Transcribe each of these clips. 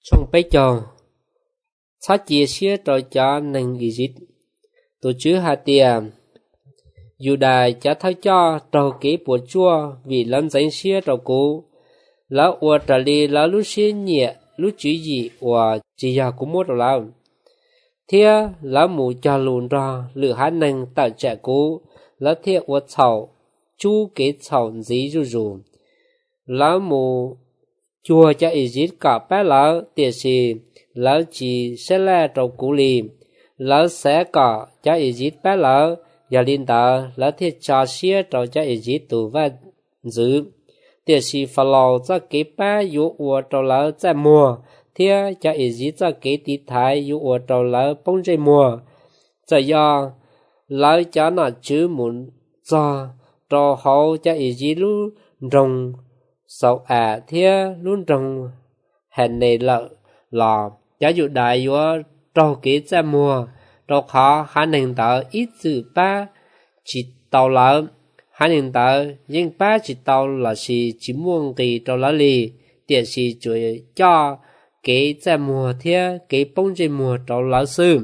trong bây giờ sát chia sẻ cho cha nâng ý dịch tổ chức hạt tiền dù đại cha thay cho trò kế bộ chua vì lần danh sẻ trò cố lão ua trả lý lão lúc sẻ nhẹ lúc chữ gì và chỉ giờ cũng mất lão thế lão mù cho lùn ra lửa hát nâng tạo trẻ cố lão thế ua chậu chú kế chậu dí rù rù lão mù chùa cho ý dịch cả bé lão tiệt sĩ lão chỉ sẽ là trâu cú lì lão sẽ cả cho ý dịch bé lão và linh đạo lão thiết cho xía trâu cho ý dịch tù và giữ tiệt sĩ phải lo cho cái bé yếu ua trâu lão在mùa thế cho ý dịch cho cái tí thái yếu ua trâu lão bông dây mùa cho do lão cho nó chứ muốn cho trâu hậu cho ý dịch lúc rồng sau thế luôn trong hẹn này là giáo dục đại yếu trâu kế ra mùa trâu khó khả năng tạo ít sự ba chỉ tàu lỡ khả năng tạo nhưng ba chỉ tàu là chỉ muốn kỳ trâu lỡ lì tiền sĩ chuối cho kế ra mùa thế kế bông trên mùa trâu lỡ sư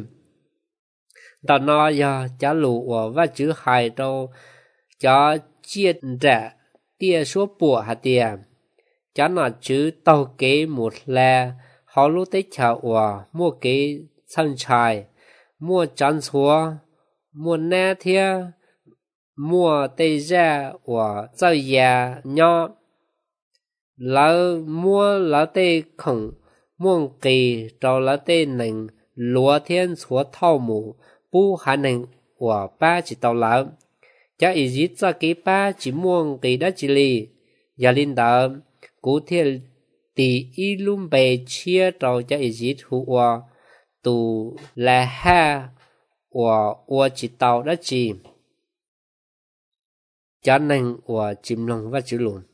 tàu nó do trả lụ và chữ hài trâu cho chiết trả tia số bùa hạt tiền cho nó chữ tàu kế một là họ lúc tới chợ và mua kế sân trái mua chăn xua mua nè thia mua tây ra và giao già nhỏ lỡ mua lỡ tây khổng mua kỳ trâu lỡ tây nành lúa thiên xua thao mù bu khả năng và ba chỉ tàu lỡ cho ý dịch cho cái ba chỉ mua kỳ đó chỉ lì và linh đạo cụ thể tỷ y luôn bề chia trâu cho ý dịch hùa tù là ha và chỉ tàu đó chỉ cho nên và chìm lòng và chữ luôn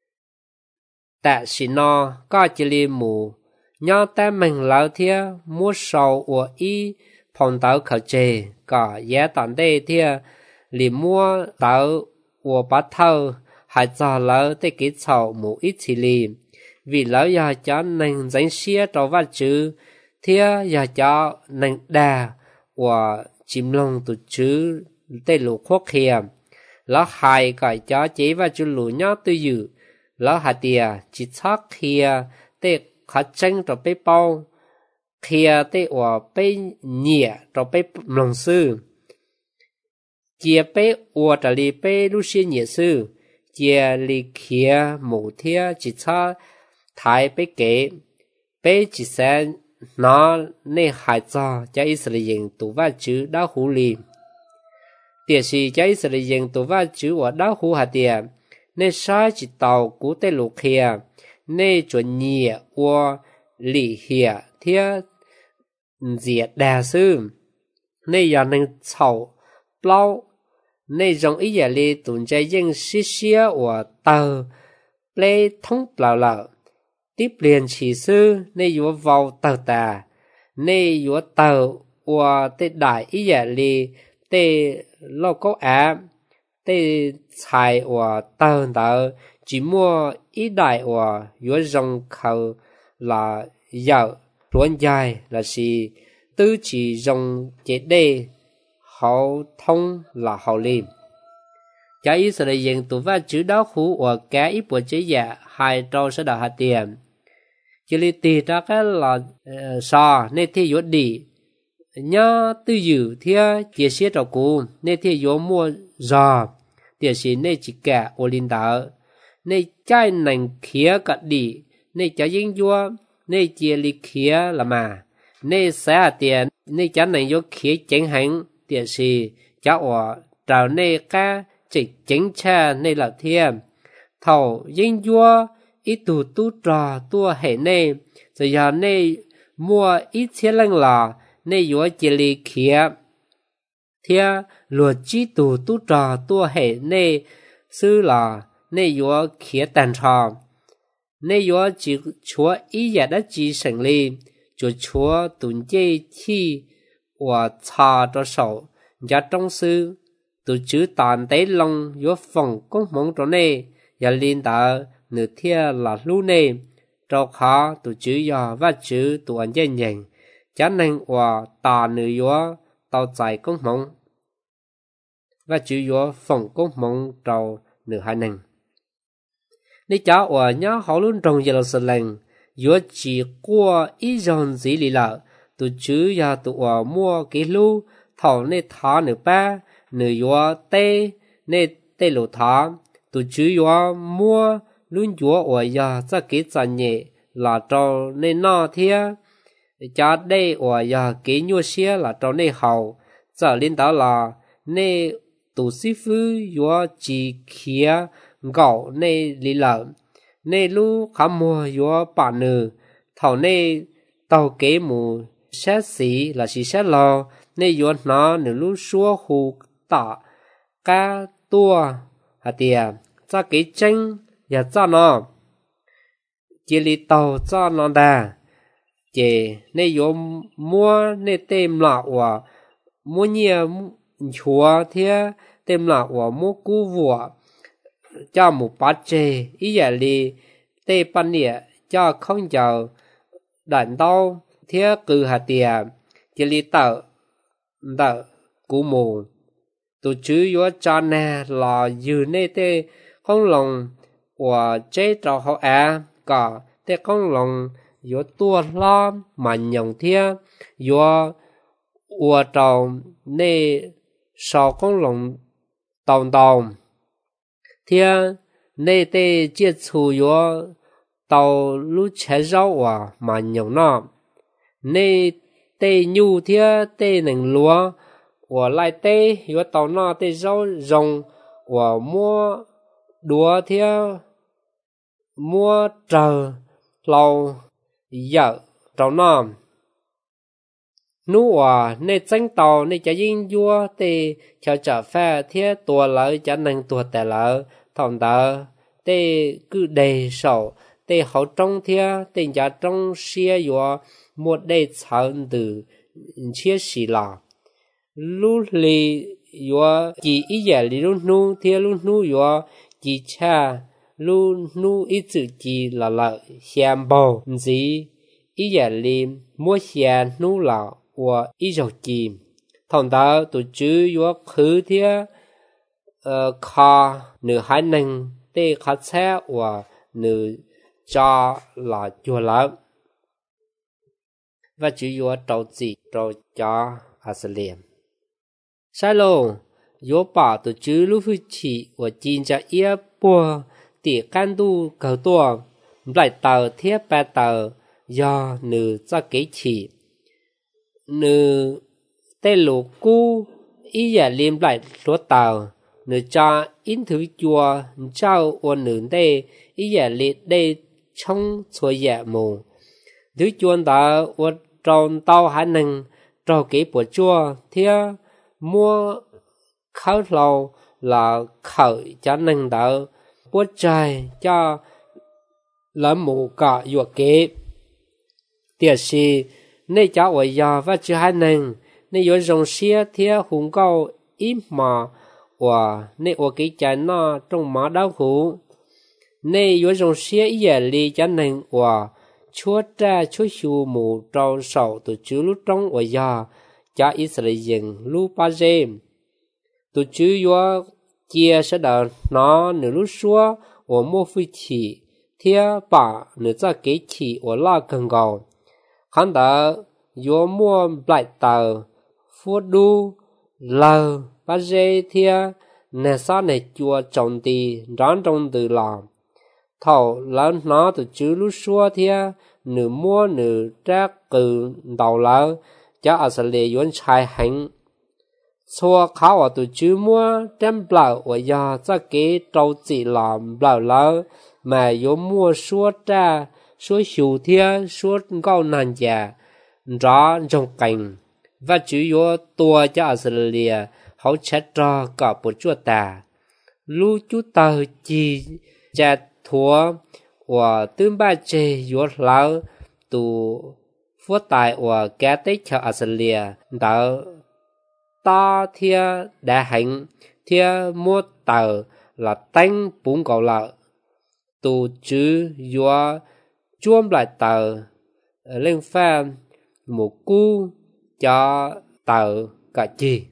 tại sĩ nó có chỉ lì mù nhau ta mình lão thia mua sầu và y phòng tàu khởi chế có giá tận đây thia lì mua tàu và bắt thâu hay cho lỡ tới cái sầu mù ít chỉ lì vì lỡ giờ cho nên danh xía trâu vật chữ thia giờ cho nên đà và chìm lòng tụt chữ tê lũ khoác hiểm lỡ hai cái cho chế và chữ lũ nhau tư dự lỡ hạt tiề chỉ chắc kia tê khát tranh trâu bê bao kia tê và bê nhẹ trâu bê lòng sư chia bê và trả lì bê lúc xưa nhẹ sư chia lì kia mù thia chỉ chắc thái bê kế bê chỉ sẽ nó nên hại cho Israel tụ va chữ đau hủ lì tiệt sĩ cho Israel tụ va chữ và đau hủ hạt tiệt nên sai chỉ tàu cú tê lục kia nên chuẩn nhẹ và lì hiệp thia diệt đà sư nên giờ nên sầu bao nên dùng ý nghĩa lì tụi trái dân xí xía và tờ lê thông lão lão tiếp liền chỉ sư nên yếu vào tờ tà nên yếu tờ và tê đại ý nghĩa lì tê lô cố á tê xài và tờ tờ chỉ mua ý đại và yếu dùng khẩu là dạo luôn dài là gì tư chỉ dùng chế đề hậu thông là hậu liêm cho ý sự đại diện tụ va chữ đó khu và cả ít bộ chế giả hai trâu sẽ đào hạt tiền chỉ li tì ra cái là sò nên thì yếu đi nhớ tư dự thì chia sẻ cho cô nên thì yếu mua giò tiền sĩ nên chỉ cả ô linh đạo nên trái nành khía cả đi nên cho dính vua nên chia li khía là mà nên sẽ tiền nên cho nành yếu khía chẳng hạn tiền sĩ cho ở trào nên cá chỉ chính cha nên là thiên thầu dính vua ít tụ tu trò tua hệ nê rồi giờ nê mua ít xe lăng lò nê yếu chỉ li khía thia luật chỉ tụ tu trò tua hệ nê sư lò nê yếu khía tàn trò nê yếu chỉ chúa ý giả đã chỉ sẵn li chúa tuần dây thi và trò cho sầu giá trong sư tụ chữ tàn tế lòng yếu phòng công mong cho nê và liên đạo nửa thia là lưu nê trâu khó tụ chữ do và chữ tụ anh dân nhận chả nên và tà nữ yếu tàu chạy công mong và chữ yếu phòng công mong trâu nữ hai nền nếu cháu và nhớ họ luôn trong giờ sự lệnh yếu chỉ qua ý dòng gì lì lợ tụ chữ ya tụ và mua cái lu thầu nên thả nữ ba nữ yếu tê nên tê lù thả tụ chữ yếu mua luôn yếu và ya cho cái chân nhẹ là trâu nên nó thia cha đây và ya cái nhua xía là trâu nên hậu giờ lên đó là nên tụ sĩ phu yếu chỉ kia gạo nên lì lợ nên lu khám mua yếu bà nữ thầu nên tàu kế mù xét xí là xí xét lò nên yếu nó nữ lu xua hù tạ cá tua hả tìa cho cái chân và cho nó chỉ li tàu cho nó đà chỉ nên yếu mua nên tem lạ và mua nhiều chúa thế tem lạ và mua cú vua cho một bát chè ý giả li tê pan địa cho không chờ đạn đau thế cử hạt tiền chỉ li tờ tờ cú mù tụ chữ yếu cho nè là dư nê tê không lòng và chế trò họ cả tê không lòng yếu tua lo mà nhồng thế yếu và trò nê sao không lòng tòng tòng thế nê tê chia chủ yếu tàu lú chế rau mà nhồng nó nê tê nhu thế tê nền lúa và lại tê yếu tàu nó tê rau rồng và mua đúa thế mua trờ lâu giờ trâu nó nú và nê tranh tàu nê chả yên vua tê chờ trở phe thế tua lỡ chả nâng tua tè lỡ thòng đỡ tê cứ đề sầu tê hậu trong thế tê chả trong xia vua một đề chọn từ chia xì lò lú lì vua chỉ ý giả lì lú nu thế lú nu vua chỉ cha lú nu ý chữ chỉ là lợi xem bầu gì ý giả lì mua xe nu lò và ý dầu chìm thằng đó tụi chứ yếu khứ thế kho nửa hai nâng tê khá xe và nửa cho là chùa lớn và chứ yếu trâu gì trâu cho à sơ liềm sai lô yếu bảo tụi chứ lúc phu chỉ và chín cho yếu bùa tỉ can tu cầu tua lại tờ thiết ba tờ do nửa cho kế chỉ nửa tê lũ cu ý giả liêm lại số tàu nửa cho in thứ chùa trao ôn nửa tê ý giả liệt đê trong xuôi giả mù thứ chuôn đã ôn tròn tàu hải nâng trò kế bộ chùa thia mua khảo lâu là khởi cho nâng đỡ bố trai cho lỡ mù cả dùa kế tiệt sĩ nên cháu ở nhà và chưa hai nâng nên có dòng xe theo hùng cao ít mà và nên ở cái chân nó trong má đau khổ nên có dòng xe ít giờ li cho nâng và chúa cha chúa chú mù trâu sầu từ chú lúc trong ở nhà cho Israel lúc ba dêm từ chú có chia sẽ đỡ nó nửa lúc xua và mua phi chỉ theo bà nửa ra cái chỉ và la cần cầu hắn đã vô mua lại tờ phút đu lờ ba dê thia nè sa nè chùa trồng tì rán trong từ làm thầu lớn nó từ chữ lúc xua thia nửa mua nửa trác cử đầu lỡ cho ở sân lệ yuan trai hành xua khảo ở từ chữ mua đem blau ở nhà cho cái trâu chỉ làm blau lỡ mà vô mua xua tra xua hiu thia xua cao nàn già rõ trong cảnh và chủ yếu tua cho Australia họ chết cho cả bộ chúa ta lưu chú ta chỉ cha thua và tương ba chế yếu lão tụ phút tại và cá tích cho Australia đã ta thia đã hành thia mua tờ là tăng bốn cầu lợ tụ chữ yếu chuông lại tờ lên pha một cu cho tờ cả chi